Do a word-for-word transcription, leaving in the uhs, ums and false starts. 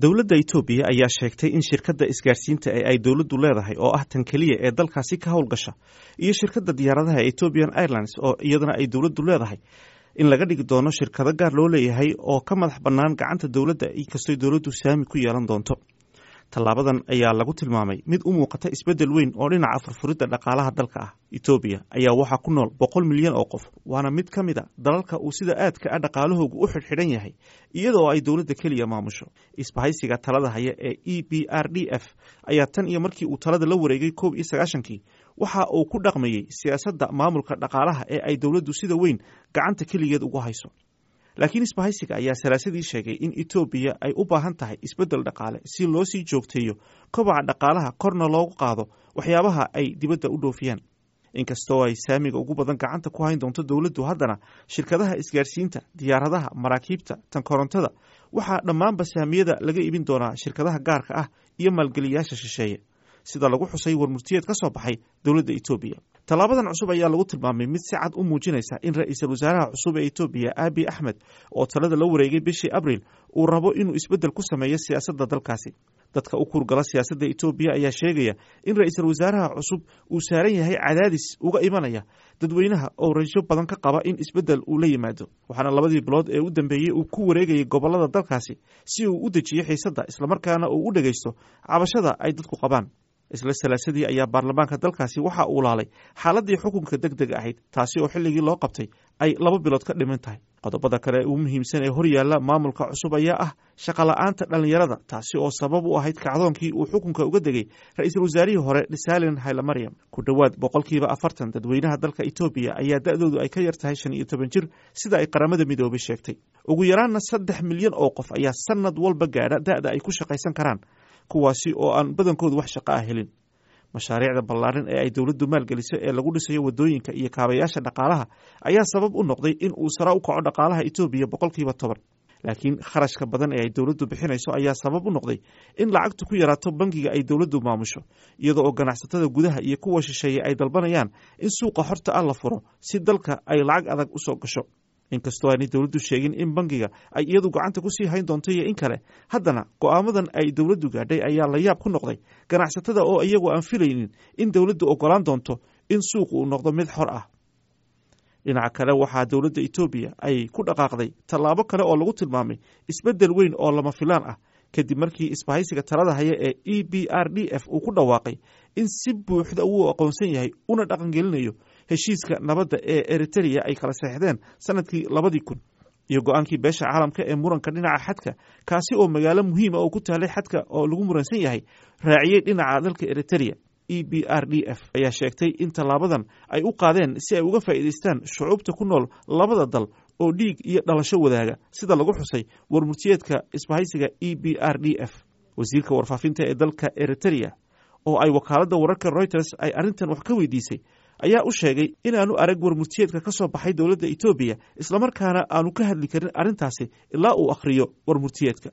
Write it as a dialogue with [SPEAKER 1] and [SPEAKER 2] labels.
[SPEAKER 1] dowladda Itoobiya ayaa sheegtay in shirkadda isgaarsiinta ee ay dowladdu leedahay oo ah tan kaliya ee dalkaasi ka howlgasha iyo shirkadda diyaaradaha Ethiopian Airlines oo iyadana ay dowladdu leedahay in laga dhigi doono shirkado gaar loo leeyahay oo ka madax bannaan gacanta dowladda inkastoo dowladdu saami ku yeelan doonto. Tallaabadan ayaa lagu tilmaamay mid u muuqata isbeddel weyn oo dhinaca furfuridda dhaqaalaha dalka ah. Itoobiya ayaa waxaa ku nool boqol milyan oo qof, waana mid ka mid a dalalka uu sida aadka ah dhaqaalahoogu u xidhxidhan yahay iyadoo ay dowladda keliya maamusho. Isbahaysiga talada haya ee E B R D F ayaa tan iyo markii uu talada la wareegay koob iyo sagaashankii waxa uu ku dhaqmayey siyaasadda maamulka dhaqaalaha ee ay dowladdu sida weyn gacanta keligeed ugu hayso. Laakiin isbahaysiga ayaa salaasadii sheegay in Itoobiya ay u baahan tahay isbeddel dhaqaale si loo sii joogteeyo kobaca dhaqaalaha korna loogu qaado waxyaabaha ay dibadda u dhoofiyaan. Inkastoo ay saamiga ugu badan gacanta ku hayn doonto dowladdu, haddana shirkadaha isgaarsiinta, diyaaradaha, maraakiibta, tan korontada waxaa dhammaanba saamiyada laga iibin doonaa shirkadaha gaarka ah iyo maalgeliyaasha shisheeye, sida lagu xusay warmurtiyeed ka soo baxay dowladda Itoobiya. Tallaabadan cusub ayaa lagu tilmaamay mid si cad u muujinaysa in ra'iisul wasaaraha cusub ee Itoobiya Abiy Ahmed oo talada la wareegay bishii Abriil uu rabo inuu isbeddel ku sameeyo siyaasadda dalkaasi. Dadka u kurgala siyaasadda Itoobiya ayaa sheegaya in ra'iisul wasaaraha cusub uu saaran yahay cadaadis uga imanaya dadweynaha oo rajo badan ka qaba in isbeddel uu la yimaado, waxaana labadii bilood ee u dambeeyey uu ku wareegayay gobollada dalkaasi si uu u dejiyo xiisadda islamarkaana uu u dhegaysto cabashada ay dadku qabaan. Isla salaasadii ayaa baarlamaanka dalkaasi waxa uu laalay xaaladii xukunka degdega ahayd, taasi oo xilligii loo qabtay ay laba bilood ka dhiman tahay. Qodobada kale ee ugu muhiimsan ee horyaalla maamulka cusub ayaa ah shaqola'aanta dhallinyarada, taasi oo sabab u ahayd kacdoonkii uu xukunka uga degay ra'iisul wasaarihii hore Desalegn Hailemariam. Ku dhowaad boqolkiiba afartan dadweynaha dalka Itoobiya ayaa da'doodu ay ka yar tahay shan iyo toban jir, sida ay qaramada midoobay sheegtay. Ugu yaraanna saddex milyan oo qof ayaa sanad walba gaadha da'da ay ku shaqaysan karaan, kuwaasi oo aan badankoodu wax shaqo ah helin. Mashaariicda ballaaran ee ay dowladdu maalgeliso ee lagu dhisayo waddooyinka iyo kaabayaasha dhaqaalaha ayaa sabab u noqday in uu sare u kaco dhaqaalaha Itoobiya boqolkiiba toban. Laakiin kharashka badan ee ay dowladdu bixinayso ayaa sabab u noqday in lacagtu ku yaraato bangiga ay dowladdu maamusho, iyadoo oo ganacsatada gudaha iyo kuwa shisheeye ay dalbanayaan in suuqa xorta ah la furo si dalka ay lacag adag u soo gasho. Inkastoo aanay dowladdu sheegin in bangiga ay iyadu gacanta ku sii hayn doonto iyo in kale, haddana go'aamadan ay dowladdu gaadhay ayaa la yaab ku noqday ganacsatada oo iyagu aan filaynin in dowladdu oggolaan doonto in suuqu uu noqdo mid xor ah. Dhinaca kale, waxaa dowladda Itoobiya ay ku dhaqaaqday tallaabo kale oo lagu tilmaamay isbeddel weyn oo lama filaan ah kadib markii isbahaysiga talada haya ee E B R D F uu ku dhawaaqay in si buuxda uu aqoonsan yahay una dhaqangelinayo heshiiska nabadda ee Eritrea ay kala saxeexdeen sanadkii labadii kun iyo go'aankii beesha caalamka ee muranka dhinaca xadka, kaasi oo magaalo muhiim ah oo ku taalay xadka oo lagu muransan yahay raaciyey dhinaca dalka Eritrea. E B R D F ayaa sheegtay in tallaabadan ay u qaadeen si ay uga faa'iidaystaan shucuubta ku nool labada dal oo dhiig iyo dhalasho wadaaga, sida lagu xusay warmurtiyeedka isbahaysiga E B R D F. Wasiirka warfaafinta ee dalka Eritrea oo ay wakaaladda wararka Reuters ay arrintan wax ka weydiisay ayaa u sheegay inaanu arag warmurtiyeedka ka soo baxay dowladda Itoobiya, islamarkaana aanu ka hadli karin arrintaasi ilaa uu akhriyo warmurtiyeedka.